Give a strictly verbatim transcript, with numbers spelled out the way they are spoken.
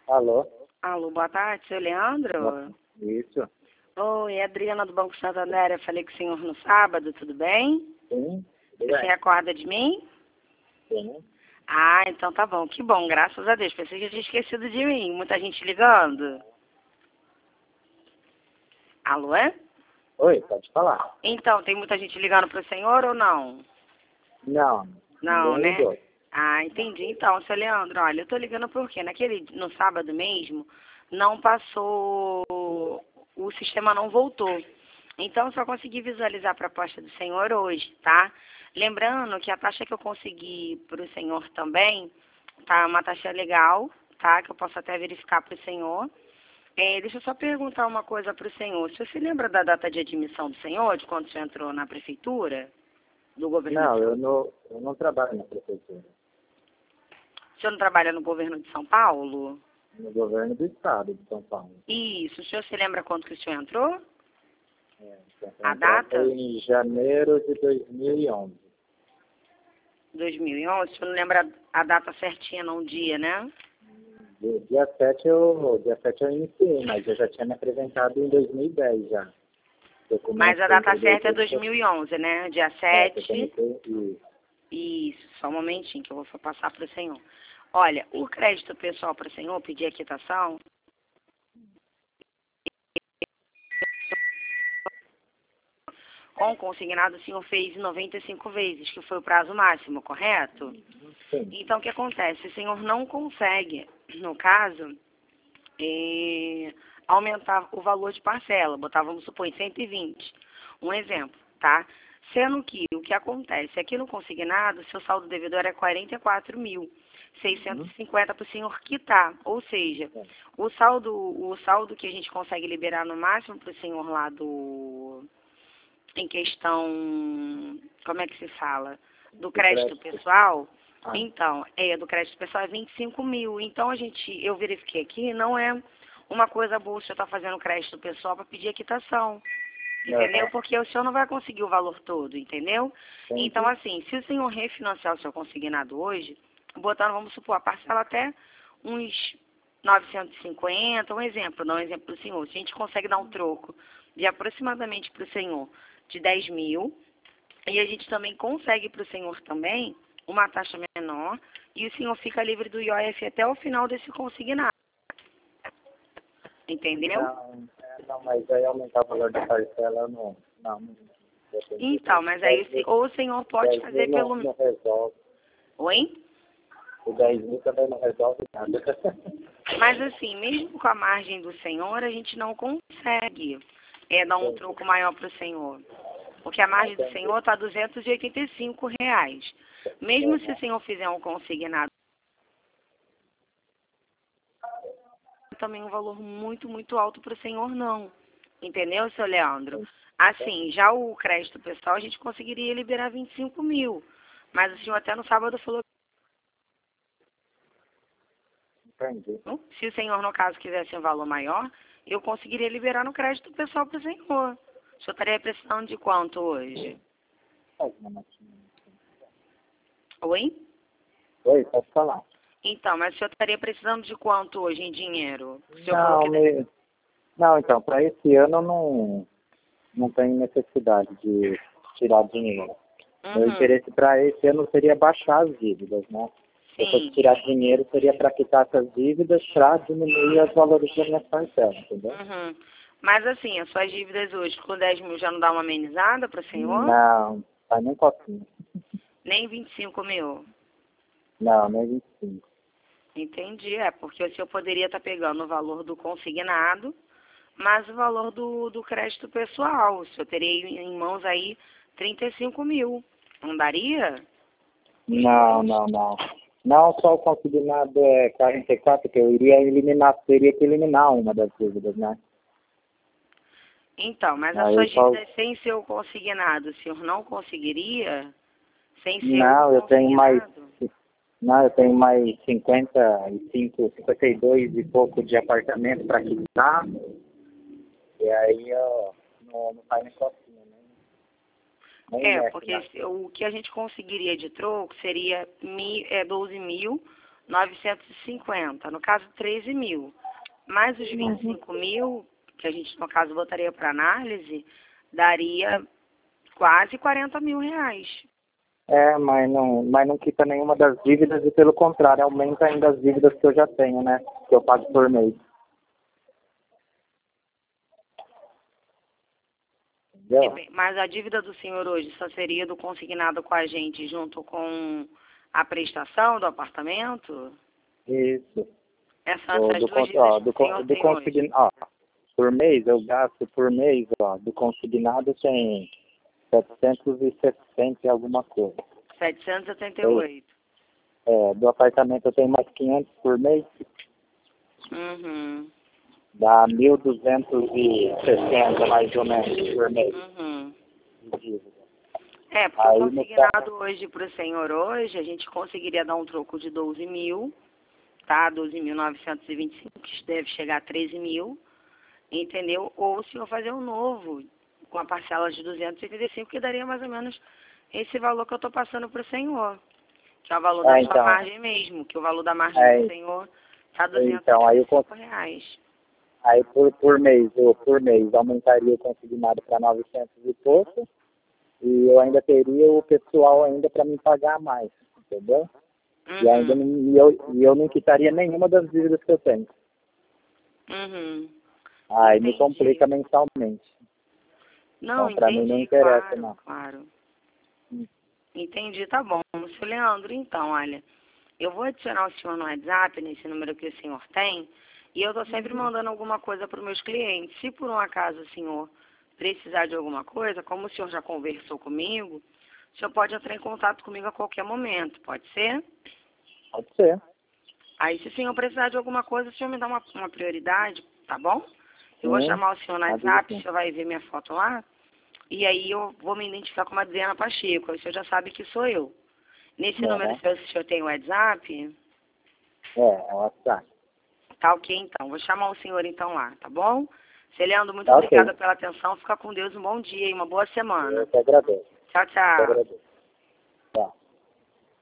Alô? Alô, boa tarde, seu Leandro? Isso. Oi, é Adriana do Banco Santander. Eu falei com o senhor no sábado, tudo bem? Sim. Tudo Você bem? recorda de mim? Sim. Ah, então tá bom, que bom, graças a Deus. Pensei que tinha esquecido de mim. Muita gente ligando. Alô, é? Oi, pode falar. Então, tem muita gente ligando pro senhor ou não? Não, Não, ninguém né? ligou. Ah, entendi. Então, seu Leandro, olha, eu tô ligando porque naquele, no sábado mesmo, não passou, o sistema não voltou. Então, eu só consegui visualizar a proposta do senhor hoje, tá? Lembrando que a taxa que eu consegui para o senhor também, tá uma taxa legal, tá? Que eu posso até verificar para o senhor. É, deixa eu só perguntar uma coisa para o senhor. O senhor se lembra da data de admissão do senhor, de quando o senhor entrou na prefeitura, do governo de Não, São eu não, eu não trabalho na prefeitura. O senhor não trabalha no governo de São Paulo? No governo do estado de São Paulo. Isso. O senhor se lembra quando que o senhor entrou? É, então, A então data? foi em janeiro de dois mil e onze. dois mil e onze. O senhor não lembra a data certinha, não o dia, né? Do dia sete eu, dia sete eu iniciei, mas eu já tinha me apresentado em dois mil e dez já. Mas a Documento, data entendeu? certa é dois mil e onze, né? Dia É, eu sete. comecei e Isso. Só um momentinho que eu vou passar para o senhor. Olha, o crédito pessoal para o senhor pedir a quitação, com o consignado o senhor fez noventa e cinco vezes, que foi o prazo máximo, correto? sim. Então, o que acontece? O senhor não consegue, no caso, eh, aumentar o valor de parcela, botar, vamos supor, em cento e vinte. Um exemplo, tá? Sendo que o que acontece? Aqui no consignado, seu saldo devedor é quarenta e quatro mil seiscentos e cinquenta para o senhor quitar. Ou seja, o saldo, o saldo que a gente consegue liberar no máximo para o senhor lá do... em questão, como é que se fala? Do crédito crédito. pessoal. Ah, Então, é, do crédito pessoal é vinte e cinco mil. Então, a gente, eu verifiquei aqui, não é uma coisa boa o senhor estar fazendo crédito pessoal para pedir a quitação. Entendeu? aham, Porque o senhor não vai conseguir o valor todo, entendeu? Então, entendi. assim, se o senhor refinanciar o seu consignado hoje, botando, vamos supor, a parcela até uns novecentos e cinquenta, um exemplo, dar um exemplo para o senhor. Se a gente consegue dar um troco de aproximadamente para o senhor de dez mil, e a gente também consegue para o senhor também uma taxa menor, e o senhor fica livre do I O F até o final desse consignado. Entendeu? Não, é, não, mas aí aumentar o valor da parcela não. Não, não depende Então, disso. mas aí, dez o se- mil, ou o senhor pode dez mil fazer não, pelo... não resolve. Oi? O dez mil também não resolve nada. Mas assim, mesmo com a margem do senhor, a gente não consegue é, dar um Entendi. troco maior para o senhor. Porque a margem do Entendi. senhor está duzentos e oitenta e cinco reais. Mesmo se o Uhum. senhor fizer um consignado, também um valor muito, muito alto para o senhor não. Entendeu, seu Leandro? Assim, já o crédito pessoal, a gente conseguiria liberar vinte e cinco mil. Mas o senhor até no sábado falou Entendi. que se o senhor, no caso, quisesse um valor maior, eu conseguiria liberar no crédito pessoal para o senhor. O senhor estaria precisando de quanto hoje? Faz uma notinha. Oi? Oi, pode falar. Então, mas o senhor estaria precisando de quanto hoje em dinheiro? O senhor falou Não, que... me... não, então, para esse ano não, não tem necessidade de tirar dinheiro. Meu Uhum, interesse para esse ano seria baixar as dívidas, né? Se eu fosse sim. tirar dinheiro, seria para quitar essas dívidas para diminuir os valores das minhas parcelas, entendeu? Uhum. Mas assim, as suas dívidas hoje com dez mil já não dá uma amenizada para o senhor? Não, tá nem cotinho. Nem vinte e cinco mil? Não, nem vinte e cinco. Entendi, é porque o senhor poderia estar pegando o valor do consignado, mas o valor do, do crédito pessoal. O senhor teria em mãos aí trinta e cinco mil. Não daria? Não, não, não. Não só o consignado é quarenta e quatro, que eu iria eliminar, teria que eliminar uma das dívidas, né? Então, mas as Aí suas só... dívidas sem ser o consignado, o senhor não conseguiria? Sem ser o Não, eu tenho mais... consignado? Não, eu tenho mais cinquenta e cinco, cinquenta e dois e pouco de apartamento para quitar. E aí, ó, não, não faz nem cotinha, né? Nem É, mexe, porque né? se- o que a gente conseguiria de troco seria mi, é, doze mil novecentos e cinquenta. No caso, treze mil. Mais os vinte e cinco mil, que a gente, no caso, botaria para análise, daria quase quarenta mil reais. É, mas não, mas não quita nenhuma das dívidas e, pelo contrário, aumenta ainda as dívidas que eu já tenho, né? Que eu pago por mês. Entendeu? Mas a dívida do senhor hoje só seria do consignado com a gente junto com a prestação do apartamento? Isso. Essas Do, as do, duas con- ó, dívidas do, que o senhor con- do tem hoje. consignado, ó, por mês, eu gasto por mês, ó, do consignado tem setecentos e sessenta e alguma coisa. setecentos e setenta e Eu, oito. é, do apartamento eu tenho mais quinhentos por mês, Uhum. dá mil duzentos e sessenta mais ou menos por mês Uhum. de dívida. É, porque Aí, o no consignado caso, hoje para o senhor hoje, a gente conseguiria dar um troco de doze mil, tá? doze mil novecentos e vinte e cinco, que deve chegar a treze mil, entendeu? Ou o senhor fazer um novo, com a parcela de duzentos e oitenta e cinco, que daria mais ou menos esse valor que eu estou passando para o senhor, que é o valor é, da então, sua margem mesmo, que o valor da margem é, do senhor está duzentos e então, aí, oitenta eu, e cons- cinco reais. aí por, por mês, eu, por mês, aumentaria o consignado para novecentos e pouco, e eu ainda teria o pessoal ainda para me pagar mais, entendeu? E ainda Uhum. não, e eu, e eu não quitaria nenhuma das dívidas que eu tenho. Uhum. Aí me Entendi. complica mensalmente. Não, Então, para mim não entendi, interessa, claro, não. claro. Hum. Entendi, tá bom. Seu Leandro, então, olha, eu vou adicionar o senhor no WhatsApp, nesse número que o senhor tem, e eu estou sempre mandando alguma coisa para os meus clientes. Se por um acaso o senhor precisar de alguma coisa, como o senhor já conversou comigo, o senhor pode entrar em contato comigo a qualquer momento, pode ser? Pode ser. Aí, se o senhor precisar de alguma coisa, o senhor me dá uma, uma prioridade, tá bom? Eu vou Sim, chamar o senhor no pode WhatsApp, o sim. senhor vai ver minha foto lá, e aí eu vou me identificar como Adriana Pacheco, aí o senhor já sabe que sou eu. Nesse número Uhum. seu, o senhor tem o WhatsApp? É, é o WhatsApp. Tá ok, então. Vou chamar o senhor, então, lá, tá bom? Seu Leandro, muito Tá ok. obrigada pela atenção. Fica com Deus, um bom dia e uma boa semana. Eu que agradeço. Tchau, Eu que tchau. agradeço.